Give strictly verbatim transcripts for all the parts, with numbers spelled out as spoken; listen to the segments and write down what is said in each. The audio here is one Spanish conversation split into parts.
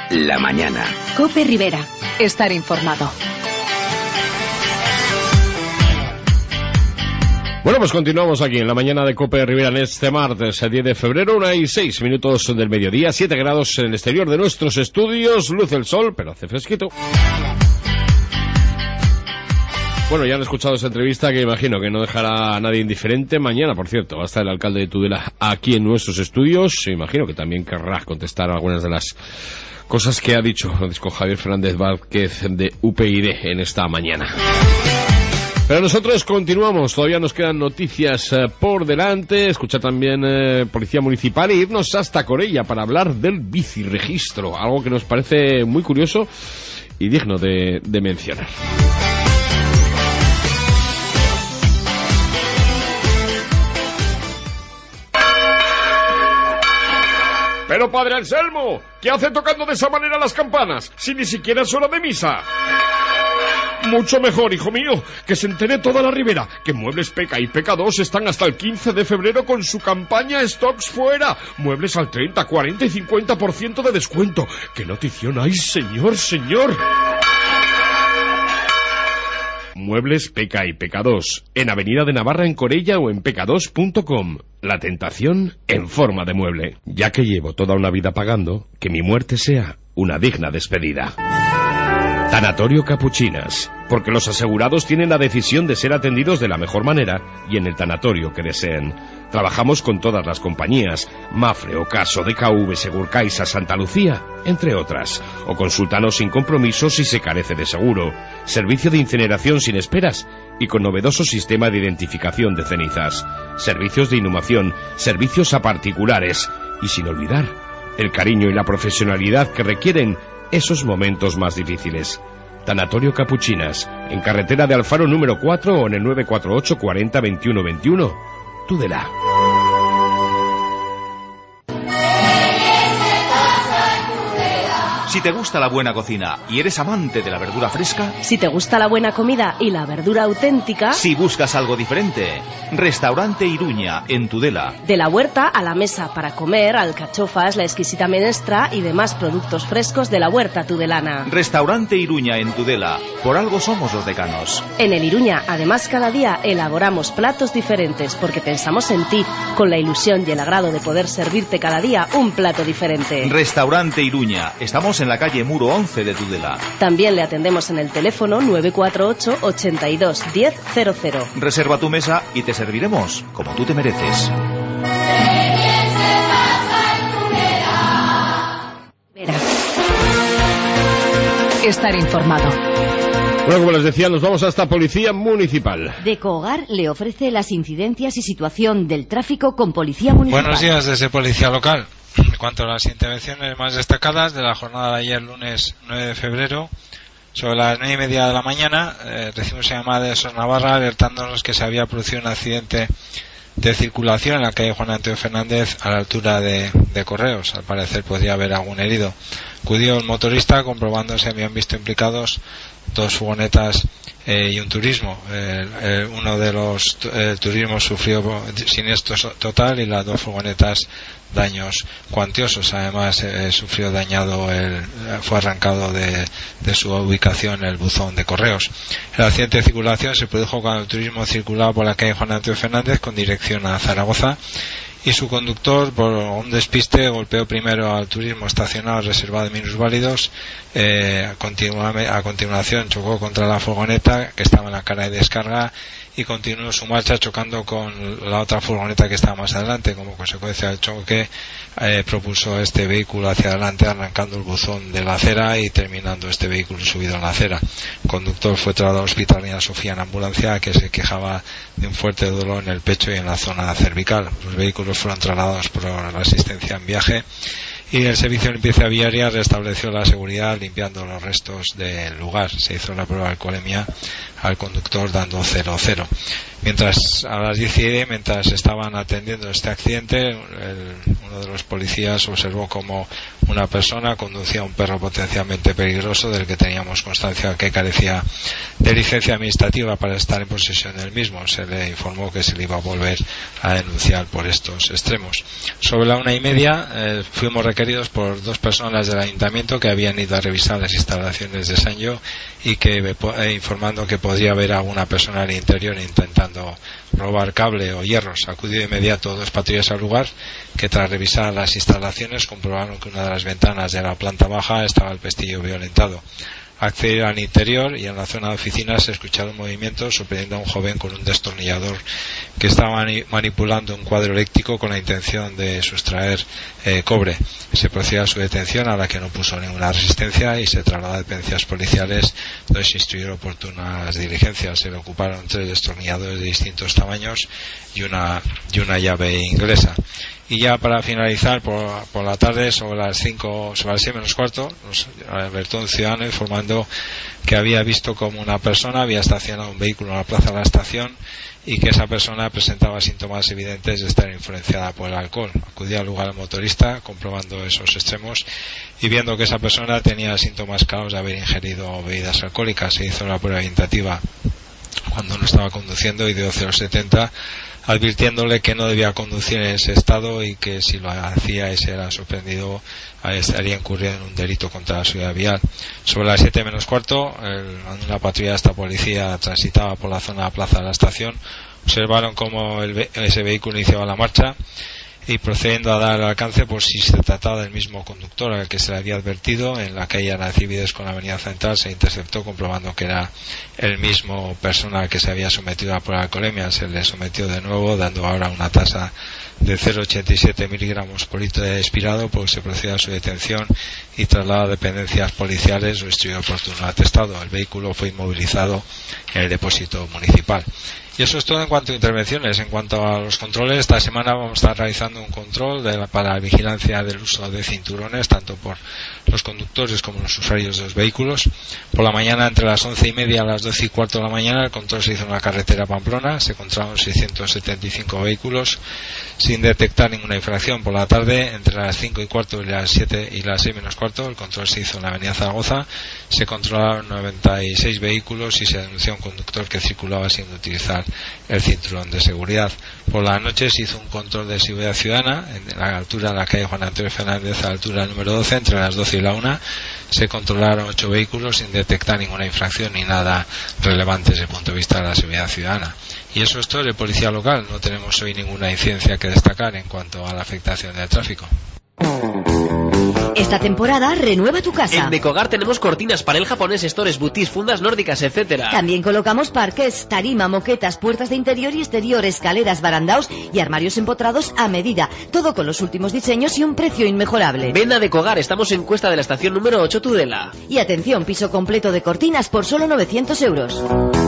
la mañana. COPE Rivera. Estar informado. Bueno, pues continuamos aquí en la mañana de COPE Rivera en este martes, el diez de febrero, una y seis minutos del mediodía, siete grados en el exterior de nuestros estudios, luce el sol, pero hace fresquito. Bueno, ya han escuchado esa entrevista que imagino que no dejará a nadie indiferente. Mañana, por cierto, va a estar el alcalde de Tudela aquí en nuestros estudios. Imagino que también querrá contestar algunas de las cosas que ha dicho Francisco Javier Fernández Vázquez de U P y D en esta mañana. Pero nosotros continuamos, todavía nos quedan noticias eh, por delante, escuchar también eh, Policía Municipal e irnos hasta Corella para hablar del biciregistro, algo que nos parece muy curioso y digno de, de mencionar. Pero padre Anselmo, ¿qué hace tocando de esa manera las campanas, si ni siquiera es hora de misa? Mucho mejor, hijo mío, que se entere toda la Ribera que Muebles Peca y Peca dos están hasta el quince de febrero con su campaña Stocks Fuera. Muebles al treinta, cuarenta y cincuenta por ciento de descuento. ¡Qué notición! ¡Ay, señor, señor! Muebles Peca y Peca dos, en Avenida de Navarra en Corella o en peca dos punto com. La tentación en forma de mueble. Ya que llevo toda una vida pagando, que mi muerte sea una digna despedida. Tanatorio Capuchinas, porque los asegurados tienen la decisión de ser atendidos de la mejor manera y en el tanatorio que deseen. Trabajamos con todas las compañías, Mafre, Ocaso, D K V, Segurcaixa, Santa Lucía, entre otras. O consúltanos sin compromiso si se carece de seguro. Servicio de incineración sin esperas y con novedoso sistema de identificación de cenizas. Servicios de inhumación, servicios a particulares y sin olvidar el cariño y la profesionalidad que requieren esos momentos más difíciles. Tanatorio Capuchinas, en carretera de Alfaro número cuatro o en el nueve cuatro ocho, cuarenta, veintiuno, veintiuno. Tudela. Si te gusta la buena cocina y eres amante de la verdura fresca, si te gusta la buena comida y la verdura auténtica, si buscas algo diferente, Restaurante Iruña, en Tudela. De la huerta a la mesa para comer, alcachofas, la exquisita menestra y demás productos frescos de la huerta tudelana. Restaurante Iruña, en Tudela. Por algo somos los decanos. En el Iruña, además, cada día elaboramos platos diferentes porque pensamos en ti, con la ilusión y el agrado de poder servirte cada día un plato diferente. Restaurante Iruña. Estamos en la calle Muro once de Tudela. También le atendemos en el teléfono nueve cuatro ocho, ochenta y dos, diez cero cero. Reserva tu mesa y te serviremos como tú te mereces. Estar informado. Bueno, como les decía, nos vamos hasta Policía Municipal. Decohogar le ofrece las incidencias y situación del tráfico con Policía Municipal. Buenos días desde Policía Local. En cuanto a las intervenciones más destacadas de la jornada de ayer, lunes nueve de febrero, sobre las nueve y media de la mañana, eh, recibimos una llamada de SOS Navarra alertándonos que se había producido un accidente de circulación en la calle Juan Antonio Fernández a la altura de, de Correos. Al parecer podría haber algún herido. Acudió el motorista comprobando si habían visto implicados dos furgonetas eh, y un turismo. Eh, eh, uno de los eh, turismos sufrió siniestro total y las dos furgonetas daños cuantiosos. Además eh, sufrió dañado el, fue arrancado de, de su ubicación el buzón de Correos. El accidente de circulación se produjo cuando el turismo circulaba por la calle Juan Antonio Fernández con dirección a Zaragoza y su conductor, por un despiste, golpeó primero al turismo estacionado reservado de minusválidos. Eh, a, continua, a continuación chocó contra la furgoneta que estaba en la cara de descarga y continuó su marcha chocando con la otra furgoneta que estaba más adelante. Como consecuencia del choque eh, propulsó este vehículo hacia adelante, arrancando el buzón de la acera y terminando este vehículo subido en la acera. El conductor fue trasladado al Hospital Reina Sofía en ambulancia, que se quejaba de un fuerte dolor en el pecho y en la zona cervical. Los vehículos fueron trasladados por la asistencia en viaje y el servicio de limpieza viaria restableció la seguridad limpiando los restos del lugar. Se hizo la prueba de alcoholemia al conductor dando cero cero. Mientras a las diez y media, mientras estaban atendiendo este accidente, el, uno de los policías observó como una persona conducía un perro potencialmente peligroso del que teníamos constancia que carecía de licencia administrativa para estar en posesión del mismo. Se le informó que se le iba a volver a denunciar por estos extremos. Sobre la una y media eh, fuimos requeridos por dos personas del ayuntamiento que habían ido a revisar las instalaciones de Sanyo y que eh, informando que podría haber alguna persona en el interior intentando robar cable o hierros. Acudió de inmediato dos patrullas al lugar, que tras revisar las instalaciones comprobaron que una de las ventanas de la planta baja estaba el pestillo violentado. Accedieron al interior y en la zona de oficinas se escucharon movimientos sorprendiendo a un joven con un destornillador que estaba manipulando un cuadro eléctrico con la intención de sustraer eh, cobre. Se procedió a su detención, a la que no puso ninguna resistencia, y se trasladó a dependencias policiales donde se instruyeron oportunas diligencias. Se le ocuparon tres destornilladores de distintos tamaños y una, y una llave inglesa. Y ya para finalizar, por, por la tarde, sobre las cinco, sobre las seis menos cuarto, nos alertó un ciudadano informando que había visto como una persona había estacionado un vehículo en la plaza de la estación y que esa persona presentaba síntomas evidentes de estar influenciada por el alcohol. Acudió al lugar el motorista, comprobando esos extremos y viendo que esa persona tenía síntomas claros de haber ingerido bebidas alcohólicas. Se hizo la prueba orientativa cuando no estaba conduciendo y dio cero setenta, advirtiéndole que no debía conducir en ese estado y que si lo hacía y se era sorprendido estaría incurriendo en un delito contra la seguridad vial. Sobre las siete menos cuarto, el, una patrulla de esta policía transitaba por la zona de la plaza de la estación. Observaron cómo el, ese vehículo iniciaba la marcha y procediendo a dar el alcance por si se trataba del mismo conductor al que se le había advertido. En la calle Aracibides con la avenida Central se interceptó comprobando que era el mismo persona que se había sometido a la prueba de alcoholemia. Se le sometió de nuevo, dando ahora una tasa de cero coma ochenta y siete miligramos por litro de expirado, porque se procedió a su detención y trasladado a dependencias policiales o instruido oportuno atestado. El vehículo fue inmovilizado en el depósito municipal. Y eso es todo en cuanto a intervenciones. En cuanto a los controles, esta semana vamos a estar realizando un control de la, para la vigilancia del uso de cinturones, tanto por los conductores como los usuarios de los vehículos. Por la mañana, entre las once y media a las doce y cuarto de la mañana, el control se hizo en la carretera Pamplona. Se controlaron seiscientos setenta y cinco vehículos sin detectar ninguna infracción. Por la tarde, entre las cinco y cuarto y las siete y las seis menos cuarto, el control se hizo en la avenida Zaragoza. Se controlaron noventa y seis vehículos y se denunció a un conductor que circulaba sin utilizar el cinturón de seguridad. Por la noche se hizo un control de seguridad ciudadana en la altura de la calle Juan Antonio Fernández, a la altura del número doce, entre las doce y la una. Se controlaron ocho vehículos sin detectar ninguna infracción ni nada relevante desde el punto de vista de la seguridad ciudadana. Y eso es todo de policía local. No tenemos hoy ninguna incidencia que destacar en cuanto a la afectación del tráfico. Esta temporada renueva tu casa. En Decogar tenemos cortinas, panel japonés, stores, boutis, fundas nórdicas, etcétera. También colocamos parqués, tarima, moquetas, puertas de interior y exterior, escaleras, barandaos y armarios empotrados a medida. Todo con los últimos diseños y un precio inmejorable. Ven a Decogar, estamos en Cuesta de la Estación número ocho, Tudela. Y atención, piso completo de cortinas por solo novecientos euros.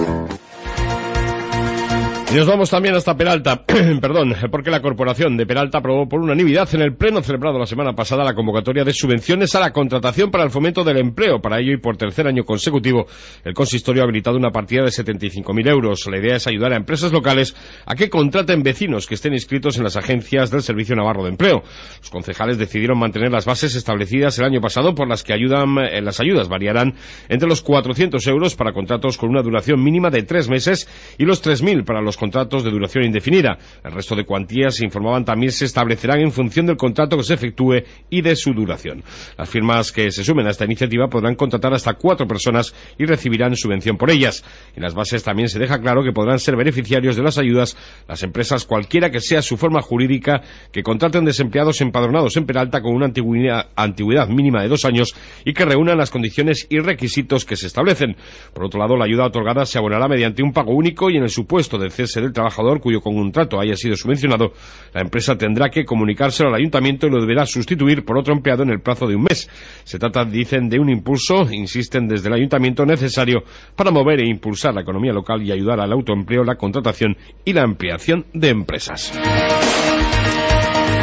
Y nos vamos también hasta Peralta, perdón, porque la Corporación de Peralta aprobó por unanimidad en el pleno celebrado la semana pasada la convocatoria de subvenciones a la contratación para el fomento del empleo. Para ello y por tercer año consecutivo, el consistorio ha habilitado una partida de setenta y cinco mil euros. La idea es ayudar a empresas locales a que contraten vecinos que estén inscritos en las agencias del Servicio Navarro de Empleo. Los concejales decidieron mantener las bases establecidas el año pasado, por las que ayudan, eh, las ayudas variarán entre los cuatrocientos euros para contratos con una duración mínima de tres meses y los tres mil para los contratos de duración indefinida. El resto de cuantías, se informaban, también se establecerán en función del contrato que se efectúe y de su duración. Las firmas que se sumen a esta iniciativa podrán contratar hasta cuatro personas y recibirán subvención por ellas. En las bases también se deja claro que podrán ser beneficiarios de las ayudas las empresas, cualquiera que sea su forma jurídica, que contraten desempleados empadronados en Peralta con una antigüedad, antigüedad mínima de dos años y que reúnan las condiciones y requisitos que se establecen. Por otro lado, la ayuda otorgada se abonará mediante un pago único y en el supuesto del cese del trabajador cuyo contrato haya sido subvencionado, la empresa tendrá que comunicárselo al ayuntamiento y lo deberá sustituir por otro empleado en el plazo de un mes. Se trata, dicen, de un impulso, insisten desde el ayuntamiento, necesario para mover e impulsar la economía local y ayudar al autoempleo, la contratación y la ampliación de empresas.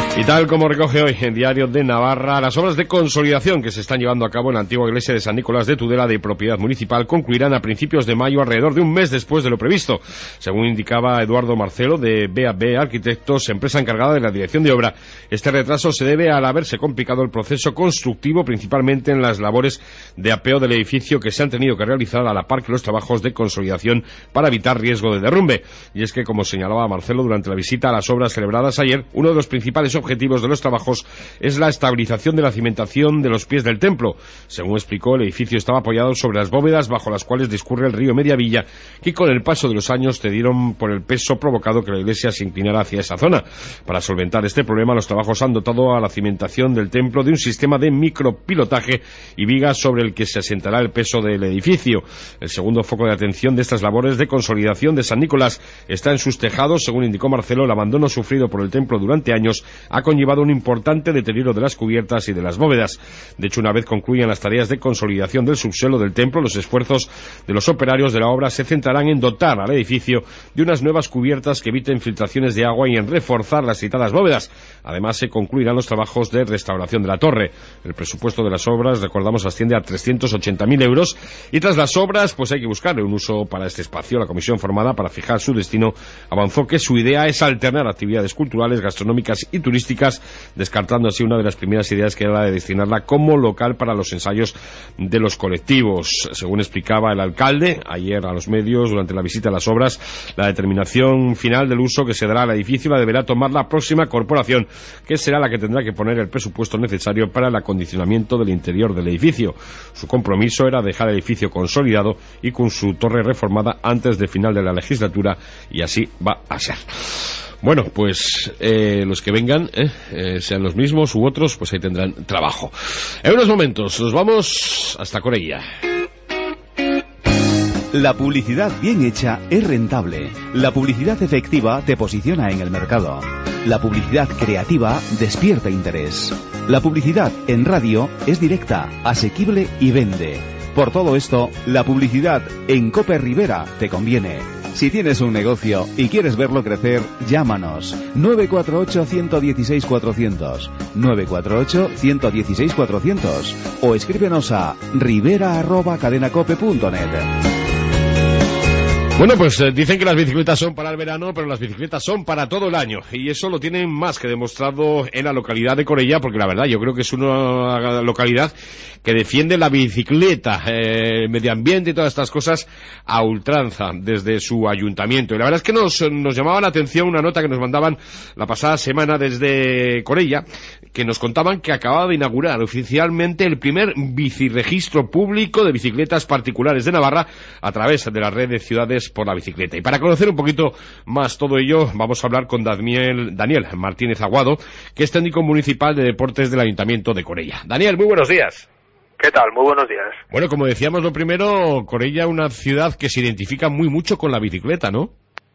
Y tal como recoge hoy en Diario de Navarra, las obras de consolidación que se están llevando a cabo en la antigua iglesia de San Nicolás de Tudela, de propiedad municipal, concluirán a principios de mayo, alrededor de un mes después de lo previsto. Según indicaba Eduardo Marcelo, de B A B Arquitectos, empresa encargada de la dirección de obra, este retraso se debe al haberse complicado el proceso constructivo, principalmente en las labores de apeo del edificio que se han tenido que realizar a la par que los trabajos de consolidación para evitar riesgo de derrumbe. Y es que, como señalaba Marcelo durante la visita a las obras celebradas ayer, uno de los principales objetivos de los trabajos es la estabilización de la cimentación de los pies del templo. Según explicó, el edificio estaba apoyado sobre las bóvedas bajo las cuales discurre el río Mediavilla, que con el paso de los años cedieron por el peso provocado que la iglesia se inclinara hacia esa zona. Para solventar este problema, los trabajos han dotado a la cimentación del templo de un sistema de micropilotaje y vigas sobre el que se asentará el peso del edificio. El segundo foco de atención de estas labores de consolidación de San Nicolás está en sus tejados. Según indicó Marcelo, el abandono sufrido por el templo durante años ha conllevado un importante deterioro de las cubiertas y de las bóvedas. De hecho, una vez concluyan las tareas de consolidación del subsuelo del templo, los esfuerzos de los operarios de la obra se centrarán en dotar al edificio de unas nuevas cubiertas que eviten filtraciones de agua y en reforzar las citadas bóvedas. Además, se concluirán los trabajos de restauración de la torre. El presupuesto de las obras, recordamos, asciende a trescientos ochenta mil euros y tras las obras, pues hay que buscarle un uso para este espacio. La comisión formada para fijar su destino avanzó que su idea es alternar actividades culturales, gastronómicas y turísticas, descartando así una de las primeras ideas, que era la de destinarla como local para los ensayos de los colectivos. Según explicaba el alcalde ayer a los medios durante la visita a las obras, la determinación final del uso que se dará al edificio la deberá tomar la próxima corporación, que será la que tendrá que poner el presupuesto necesario para el acondicionamiento del interior del edificio. Su compromiso era dejar el edificio consolidado y con su torre reformada antes del final de la legislatura, y así va a ser. Bueno, pues eh, los que vengan, eh, eh, sean los mismos u otros, pues ahí tendrán trabajo. En unos momentos nos vamos hasta Corella. La publicidad bien hecha es rentable. La publicidad efectiva te posiciona en el mercado. La publicidad creativa despierta interés. La publicidad en radio es directa, asequible y vende. Por todo esto, la publicidad en Cope Rivera te conviene. Si tienes un negocio y quieres verlo crecer, llámanos nueve cuatro ocho, uno uno seis, cuatrocientos, nueve cuatro ocho, uno uno seis, cuatrocientos o escríbenos a rivera arroba cadenacope punto net. Bueno, pues eh, dicen que las bicicletas son para el verano, pero las bicicletas son para todo el año. Y eso lo tienen más que demostrado en la localidad de Corella, porque la verdad yo creo que es una localidad que defiende la bicicleta, eh, el medio ambiente y todas estas cosas a ultranza desde su ayuntamiento. Y la verdad es que nos, nos llamaba la atención una nota que nos mandaban la pasada semana desde Corella, que nos contaban que acababa de inaugurar oficialmente el primer biciregistro público de bicicletas particulares de Navarra a través de la red de ciudades por la bicicleta. Y para conocer un poquito más todo ello, vamos a hablar con Daniel, Daniel Martínez Aguado, que es técnico municipal de deportes del Ayuntamiento de Corella. Daniel, muy buenos días. ¿Qué tal? Muy buenos días. Bueno, como decíamos, lo primero, Corella, una ciudad que se identifica muy mucho con la bicicleta, ¿no?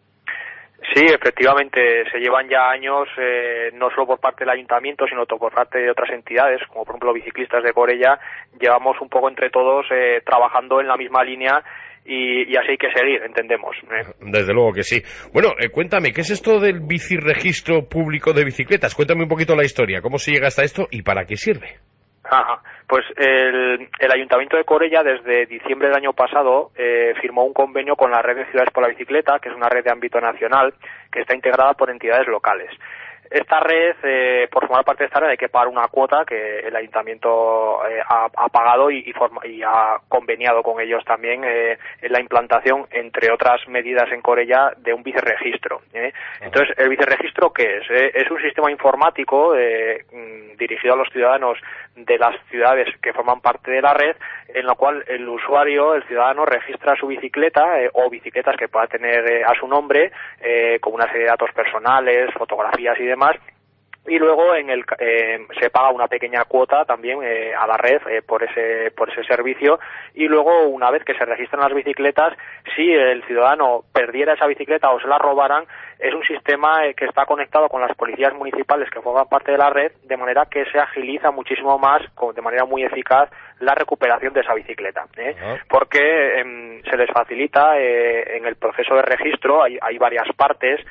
Sí, efectivamente, se llevan ya años, eh, no solo por parte del ayuntamiento, sino por parte de otras entidades, como por ejemplo Biciclistas de Corella, llevamos un poco entre todos eh, trabajando en la misma línea. Y, y así hay que seguir, entendemos. ¿eh? Desde luego que sí. Bueno, eh, cuéntame, ¿qué es esto del biciregistro público de bicicletas? Cuéntame un poquito la historia, ¿cómo se llega hasta esto y para qué sirve? Ajá. Pues el, el Ayuntamiento de Corella desde diciembre del año pasado eh, firmó un convenio con la Red de Ciudades por la Bicicleta, que es una red de ámbito nacional que está integrada por entidades locales. Esta red, eh, por formar parte de esta red hay que pagar una cuota que el ayuntamiento eh, ha, ha pagado y, y, forma, y ha conveniado con ellos también eh, en la implantación, entre otras medidas en Corella, de un vicerregistro. ¿eh? Entonces, ¿el vicerregistro qué es? Eh, es un sistema informático eh, dirigido a los ciudadanos de las ciudades que forman parte de la red, en la cual el usuario, el ciudadano, registra su bicicleta eh, o bicicletas que pueda tener eh, a su nombre, eh, con una serie de datos personales, fotografías y demás, y luego en el eh, se paga una pequeña cuota también eh, a la red eh, por ese por ese servicio, y luego una vez que se registran las bicicletas, si el ciudadano perdiera esa bicicleta o se la robaran, es un sistema eh, que está conectado con las policías municipales que forman parte de la red, de manera que se agiliza muchísimo más, con, de manera muy eficaz, la recuperación de esa bicicleta, ¿eh? Uh-huh. Porque eh, se les facilita eh, en el proceso de registro, hay, hay varias partes.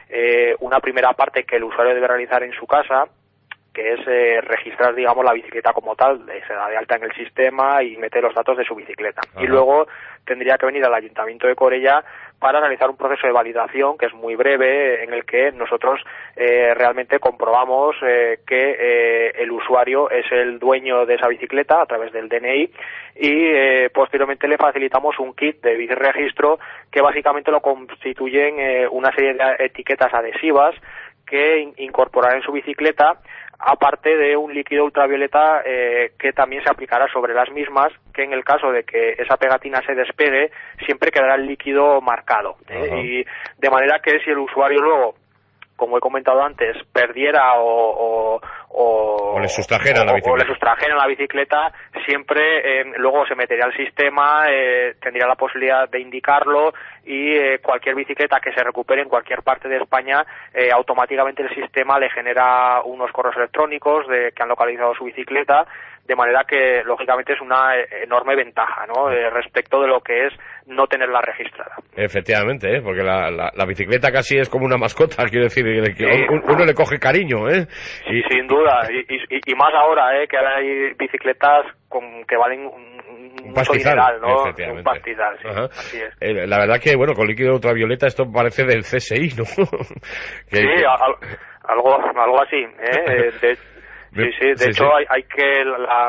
eh, una primera parte que el usuario debe realizar en su casa, que es eh, registrar, digamos, la bicicleta como tal, eh, se da de alta en el sistema y mete los datos de su bicicleta. Ajá. Y luego tendría que venir al Ayuntamiento de Corella para realizar un proceso de validación que es muy breve, en el que nosotros eh, realmente comprobamos eh, que eh, el usuario es el dueño de esa bicicleta a través del D N I y eh, posteriormente le facilitamos un kit de biciregistro que básicamente lo constituyen eh, una serie de etiquetas adhesivas que in- incorporará en su bicicleta, aparte de un líquido ultravioleta eh, que también se aplicará sobre las mismas, que en el caso de que esa pegatina se despegue, siempre quedará el líquido marcado. ¿eh? Y de manera que si el usuario luego, como he comentado antes, perdiera o... o O, o le sustrajera la bicicleta. O le sustrajera la bicicleta, siempre eh, luego se metería al sistema, eh, tendría la posibilidad de indicarlo y eh, cualquier bicicleta que se recupere en cualquier parte de España, eh, automáticamente el sistema le genera unos correos electrónicos de que han localizado su bicicleta, de manera que lógicamente es una enorme ventaja, ¿no? Eh, respecto de lo que es no tenerla registrada. Efectivamente, ¿eh? Porque la, la, la bicicleta casi es como una mascota, quiero decir, que sí. uno, uno le coge cariño, ¿eh? Y, sin duda, y, y, y más ahora, ¿eh? Que ahora hay bicicletas con que valen un, un pastizal, dineral, ¿no? Efectivamente. Un pastizal, sí, Ajá. así es. Eh, la verdad que, bueno, con líquido ultravioleta esto parece del C S I, ¿no? que, sí, que... Al, algo, algo así, ¿eh? De, sí, sí, de sí, hecho sí. Hay, hay que... La,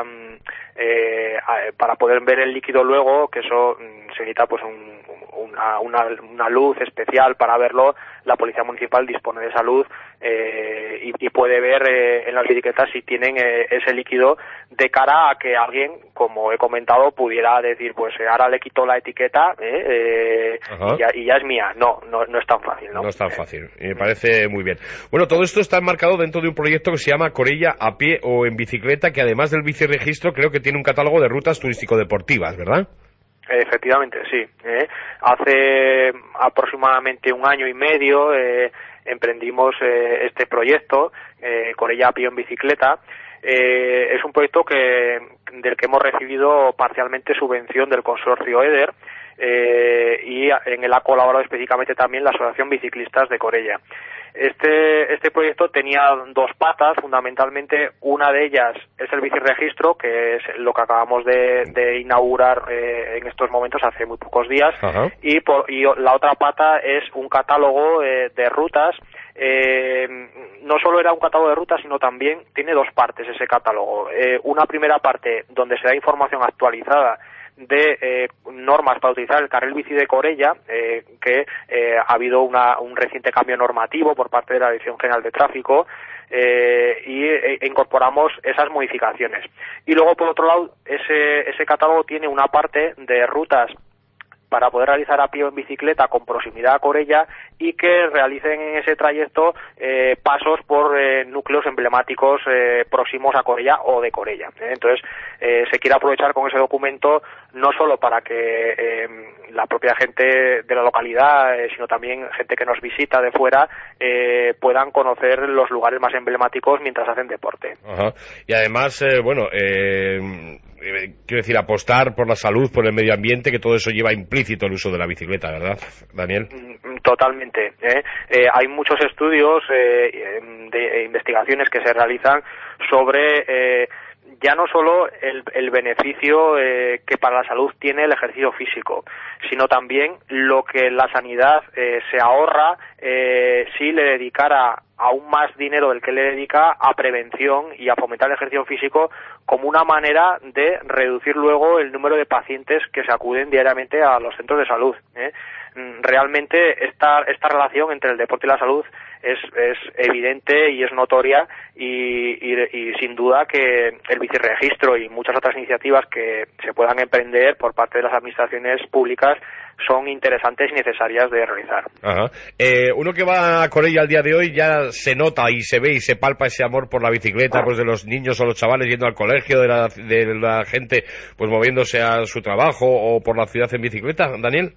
eh, para poder ver el líquido luego, que eso se necesita pues un, una, una, una luz especial para verlo, la Policía Municipal dispone de esa luz eh, y, y puede ver eh, en las bicicletas si tienen eh, ese líquido, de cara a que alguien, como he comentado, pudiera decir, pues ahora le quito la etiqueta eh, eh, y, ya, y ya es mía. No, no, no es tan fácil, ¿no? No es tan fácil, y me parece muy bien. Bueno, todo esto está enmarcado dentro de un proyecto que se llama Corella a pie o en bicicleta, que además del biciregistro creo que tiene un catálogo de rutas turístico-deportivas, ¿verdad? Efectivamente, sí. ¿eh? Hace aproximadamente un año y medio eh, emprendimos eh, este proyecto, eh, Corella a pie o en bicicleta. Eh, es un proyecto que del que hemos recibido parcialmente subvención del consorcio EDER eh, y en él ha colaborado específicamente también la Asociación Biciclistas de Corella. Este, este proyecto tenía dos patas, fundamentalmente. Una de ellas es el biciregistro, que es lo que acabamos de, de inaugurar eh, en estos momentos, hace muy pocos días, y, por, y la otra pata es un catálogo eh, de rutas. Eh, no solo era un catálogo de rutas, sino también tiene dos partes ese catálogo. Eh, una primera parte donde se da información actualizada de eh, normas para utilizar el carril bici de Corella, eh, que eh, ha habido una, un reciente cambio normativo por parte de la Dirección General de Tráfico, eh, y e, incorporamos esas modificaciones. Y luego, por otro lado, ese, ese catálogo tiene una parte de rutas para poder realizar a pie o en bicicleta con proximidad a Corella y que realicen en ese trayecto eh, pasos por eh, núcleos emblemáticos eh, próximos a Corella o de Corella. ¿eh? Entonces, eh, se quiere aprovechar con ese documento no solo para que eh, la propia gente de la localidad, eh, sino también gente que nos visita de fuera, eh, puedan conocer los lugares más emblemáticos mientras hacen deporte. Ajá. Y además, eh, bueno, eh... quiero decir, apostar por la salud, por el medio ambiente, que todo eso lleva implícito el uso de la bicicleta, ¿verdad, Daniel? Totalmente. ¿eh? Eh, hay muchos estudios eh, de investigaciones que se realizan sobre eh, ya no solo el, el beneficio eh, que para la salud tiene el ejercicio físico, sino también lo que la sanidad eh, se ahorra eh, si le dedicara aún más dinero del que le dedica a prevención y a fomentar el ejercicio físico, como una manera de reducir luego el número de pacientes que se acuden diariamente a los centros de salud. ¿eh? Realmente esta, esta relación entre el deporte y la salud es, es evidente y es notoria, y, y, y sin duda que el biciregistro y muchas otras iniciativas que se puedan emprender por parte de las administraciones públicas son interesantes y necesarias de realizar. Ajá. Eh, uno que va a Corella al día de hoy ya se nota y se ve y se palpa ese amor por la bicicleta, pues de los niños o los chavales yendo al colegio, de la, de la gente pues moviéndose a su trabajo o por la ciudad en bicicleta, Daniel.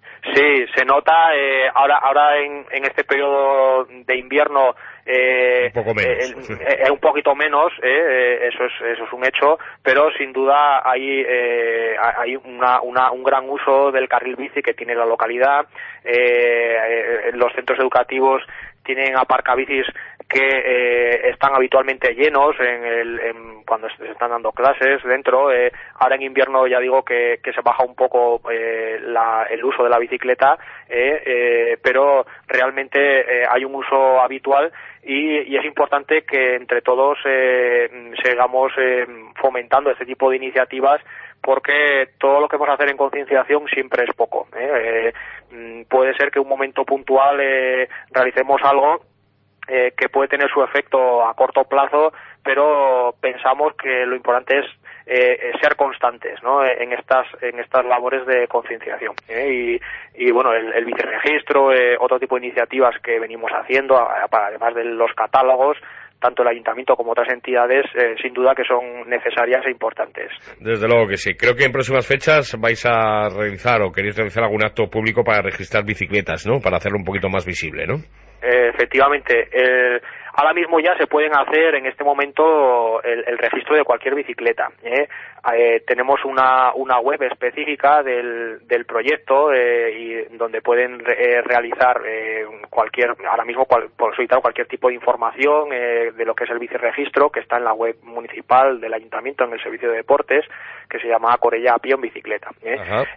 Sí, se nota eh, ahora ahora en, en este periodo de invierno eh, un poco menos, eh, eh, un poquito menos, eh, eso es eso es un hecho, pero sin duda hay eh, hay una, una un gran uso del carril bici que tiene la localidad. Eh, eh, los centros educativos tienen aparcabicis que eh, están habitualmente llenos en el, en, cuando se están dando clases dentro. Eh, ahora en invierno ya digo que, que se baja un poco eh, la, el uso de la bicicleta, eh, eh, pero realmente eh, hay un uso habitual y, y es importante que entre todos eh, sigamos eh, fomentando este tipo de iniciativas, porque todo lo que vamos a hacer en concienciación siempre es poco. ¿eh? Eh, puede ser que un momento puntual eh, realicemos algo eh, que puede tener su efecto a corto plazo, pero pensamos que lo importante es eh, ser constantes, ¿no? en estas en estas labores de concienciación. ¿eh? Y, y bueno, el, el vicerregistro, eh, otro tipo de iniciativas que venimos haciendo, además de los catálogos, tanto el ayuntamiento como otras entidades, eh, sin duda que son necesarias e importantes. Desde luego que sí. Creo que en próximas fechas vais a realizar o queréis realizar algún acto público para registrar bicicletas, ¿no? Para hacerlo un poquito más visible, ¿no? Eh, efectivamente. Eh, ahora mismo ya se pueden hacer en este momento el, el registro de cualquier bicicleta. ¿eh? Eh, tenemos una, una web específica del, del proyecto eh, y donde pueden eh, realizar eh, cualquier, ahora mismo cual, por solicitar cualquier tipo de información eh, de lo que es el vicerregistro, que está en la web municipal del ayuntamiento en el servicio de deportes, que se llama Corella a pie en bicicleta. ¿eh?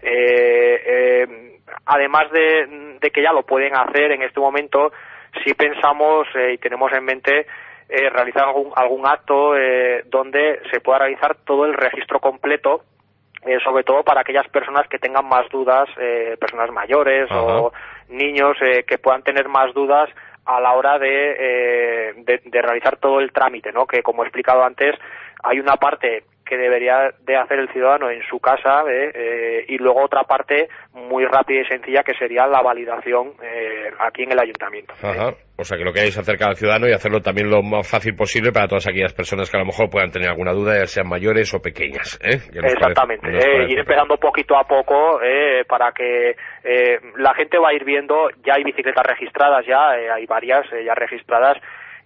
Eh, eh, además de, de que ya lo pueden hacer en este momento, sí pensamos eh, y tenemos en mente eh, realizar algún, algún acto eh, donde se pueda realizar todo el registro completo, eh, sobre todo para aquellas personas que tengan más dudas, eh, personas mayores Ajá. o niños eh, que puedan tener más dudas a la hora de, eh, de, de realizar todo el trámite, ¿no? Que, como he explicado antes, hay una parte que debería de hacer el ciudadano en su casa eh, eh, y luego otra parte muy rápida y sencilla que sería la validación eh, aquí en el ayuntamiento. Ajá. ¿eh? O sea que lo que hay es acercar al ciudadano y hacerlo también lo más fácil posible para todas aquellas personas que a lo mejor puedan tener alguna duda, ya sean mayores o pequeñas. ¿eh? Exactamente, parece, eh, ir empezando poquito a poco eh, para que eh, la gente va a ir viendo. Ya hay bicicletas registradas, ya eh, hay varias eh, ya registradas.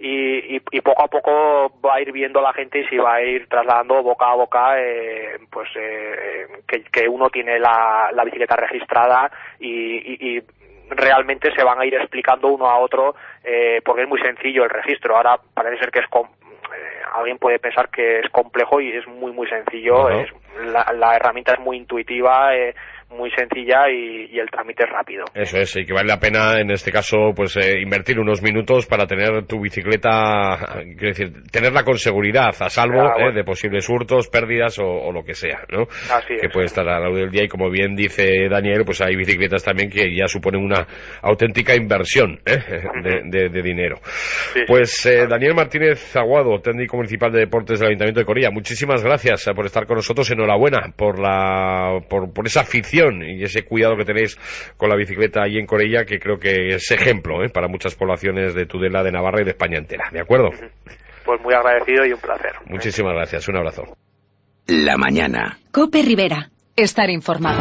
Y, y, y poco a poco va a ir viendo la gente y se va a ir trasladando boca a boca eh, pues eh, que, que uno tiene la, la bicicleta registrada y, y, y realmente se van a ir explicando uno a otro eh, porque es muy sencillo el registro. Ahora parece ser que es com eh, alguien puede pensar que es complejo y es muy muy sencillo. Uh-huh. es, la, la herramienta es muy intuitiva, eh, muy sencilla y, y el trámite es rápido. Eso es, y que vale la pena en este caso pues eh, invertir unos minutos para tener tu bicicleta, quiero decir, tenerla con seguridad, a salvo ah, bueno. eh, de posibles hurtos, pérdidas o, o lo que sea, ¿no? Así es. Que puede estar a la luz del día y, como bien dice Daniel, pues hay bicicletas también que ya suponen una auténtica inversión ¿eh? de, de, de dinero. Sí, pues eh, Daniel Martínez Aguado, técnico municipal de deportes del Ayuntamiento de Corella, muchísimas gracias por estar con nosotros. Enhorabuena por la por, por esa afición y ese cuidado que tenéis con la bicicleta ahí en Corella, que creo que es ejemplo ¿eh? para muchas poblaciones de Tudela, de Navarra y de España entera. ¿De acuerdo? Pues muy agradecido y un placer. Muchísimas gracias. Un abrazo. La mañana. COPE Rivera. Estar informado.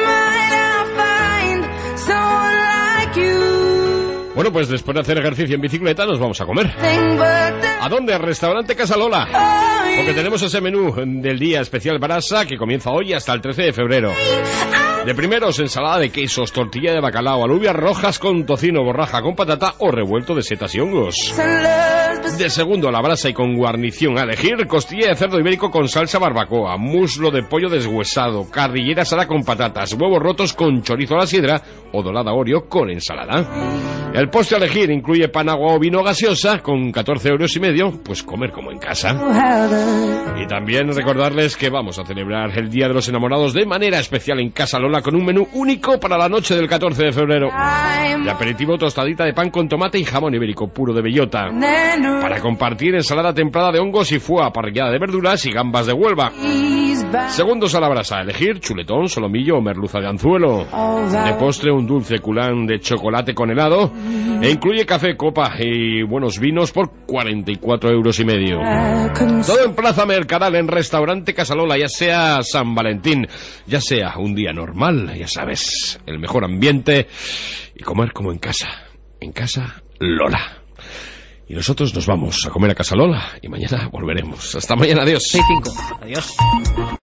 Bueno, pues después de hacer ejercicio en bicicleta nos vamos a comer. ¿A dónde? Al restaurante Casalola. Porque tenemos ese menú del día especial Brasa que comienza hoy hasta el trece de febrero. De primeros, ensalada de quesos, tortilla de bacalao, alubias rojas con tocino, borraja con patata o revuelto de setas y hongos. De segundo, a la brasa y con guarnición a elegir, costilla de cerdo ibérico con salsa barbacoa, muslo de pollo deshuesado, carrillera asada con patatas, huevos rotos con chorizo a la sidra o dorada Oreo con ensalada. El postre a elegir incluye pan, agua o vino gaseosa con catorce euros y medio, pues comer como en casa. Y también recordarles que vamos a celebrar el Día de los Enamorados de manera especial en Casa Lola con un menú único para la noche del catorce de febrero. De aperitivo, tostadita de pan con tomate y jamón ibérico puro de bellota. Para compartir, ensalada templada de hongos y foie, parrillada de verduras y gambas de Huelva. Segundos a la brasa, elegir chuletón, solomillo o merluza de anzuelo. De postre, un dulce culán de chocolate con helado. E incluye café, copa y buenos vinos por cuarenta y cuatro euros y medio. Todo en Plaza Mercadal, en Restaurante Casalola, ya sea San Valentín, ya sea un día normal, ya sabes, el mejor ambiente y comer como en casa. En Casa Lola. Y nosotros nos vamos a comer a Casa Lola y mañana volveremos. Hasta mañana, adiós. seis cinco, adiós.